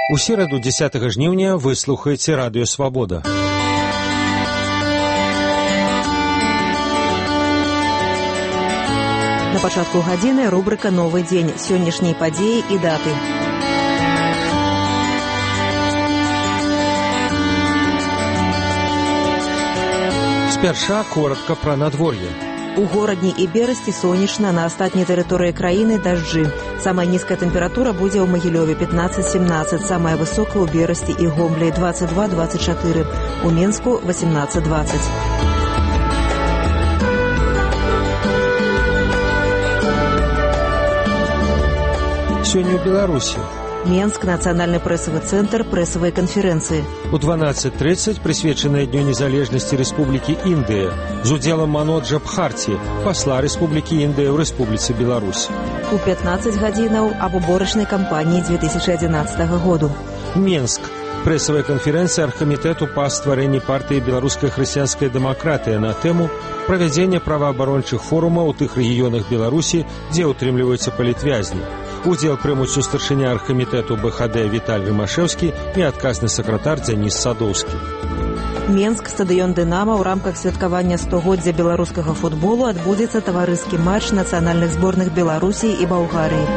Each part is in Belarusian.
У сераду 10 жніўня вы слухаеце радыё «Свабода». На пачатку гадзіны рубрика «Новы дзень», сённяшнія падзеі і даты. Спярша коротка пра надвор'е. У горадні і Берасці сонечна, на астатняй тэрыторыі краіны дажджы. Самая нізкая тэмпература будзе ў Магілёве 15-17, самая высокая ў Берасці і Гомлі 22-24, у Менску 18-20. Сёння ў Беларусі. Менск, нацыянальны прэсавы цэнтр, прэсавай канферэнцыі. У 12:30 прысвечаная Дню незалежнасці Рэспублікі Індыя з удзелам Маноджа Бхарці, пасла Рэспублікі Індыя ў Рэспубліцы Беларусь. У 15 гадзінаў аб уборачнай кампаніі 2011 году. Менск. Прэсавая канферэнцыя аргкамітэту па стварэнні партыі беларускай хрысціянская дэмакратыя на тэму правядзення праваабарончых форумаў у тых рэгіёнах Беларусі, дзе ўтрымліваюцца палітвязні. Удзел прымуць у старшыня аргкамітэту БХД Віталь Рымашэўскі і адказны сакратар Дзяніс Садоўскі. Менск, стадыён «Дынама», ў рамках святкавання 100-годдзя беларускага футболу адбудзецца таварыскі матч нацыянальных зборных Беларусі і Балгарыі.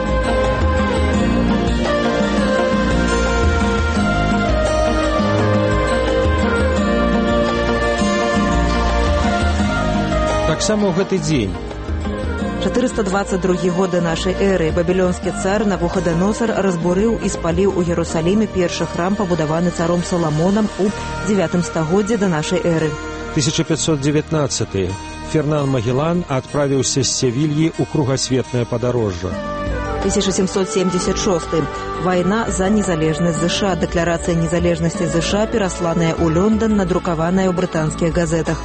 Таксама ў гэты дзень 422 год да нашай эры бабілёнскі цар Навуходоносор разбурыў і спаліў у Ерусаліме першы храм, пабудаваны царом Саламонам у 9 стагоддзі да нашай эры. 1519. Фернан Магеллан адправіўся з Севільі ў кругасветнае падарожжа. 1776. Вайна за незалежнасць ЗША. Дэкларацыя незалежнасці ЗША, перасланая ў Лондон, надрукаваная ў брытанскіх газетах.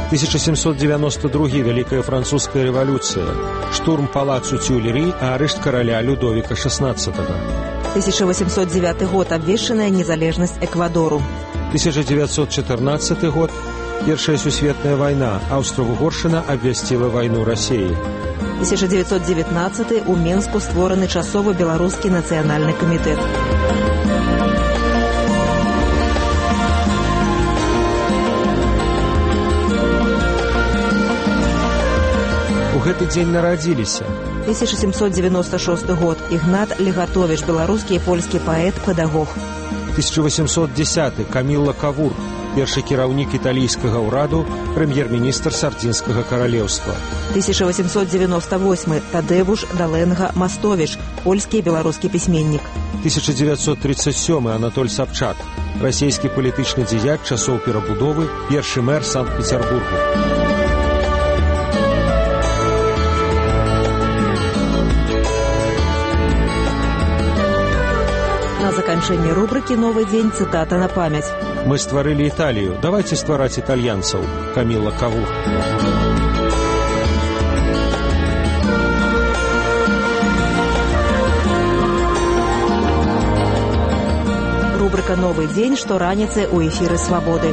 1792. Вялікая французская рэвалюцыя. Штурм палацу Тюлери, арышт караля Людовіка XVI. 1809 год. Абвешчаная незалежнасць Эквадору. 1914 год. Першая сусветная вайна. Аўстра-Угоршчына абвясціла вайну Расіі. 1919. У Менску створаны часовы беларускі нацыянальны камітэт. У гэты дзень нарадзіліся 1796 год. Ігнат Легатовіч, беларускі і польскі паэт, педагог. 1810. Камілла Кавур, першы кіраўнік італійскага ўраду, прэм'ер-міністр Сардзінскага каралеўства. 1898. Тадэвуш Даленга Мастовіч, польскі і беларускі пісьменнік. 1937. Анатоль Сабчак, расійскі палітычны дзеяч часоў перабудовы, першы мэр Санкт-Петербургу. На заканчэнне рубрыкі «Новы дзень» цытата на памяць. Мы стварылі Італію, давайце ствараць італьянцаў. Камілла Кавур. Рубрика «Новы дзень» штораніцай у эфіры «Свабоды».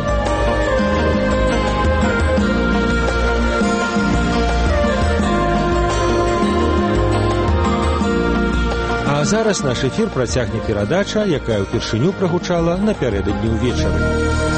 А зараз наш эфір працягне перадача, якая ўпершыню прагучала напярэдадні ўвечары.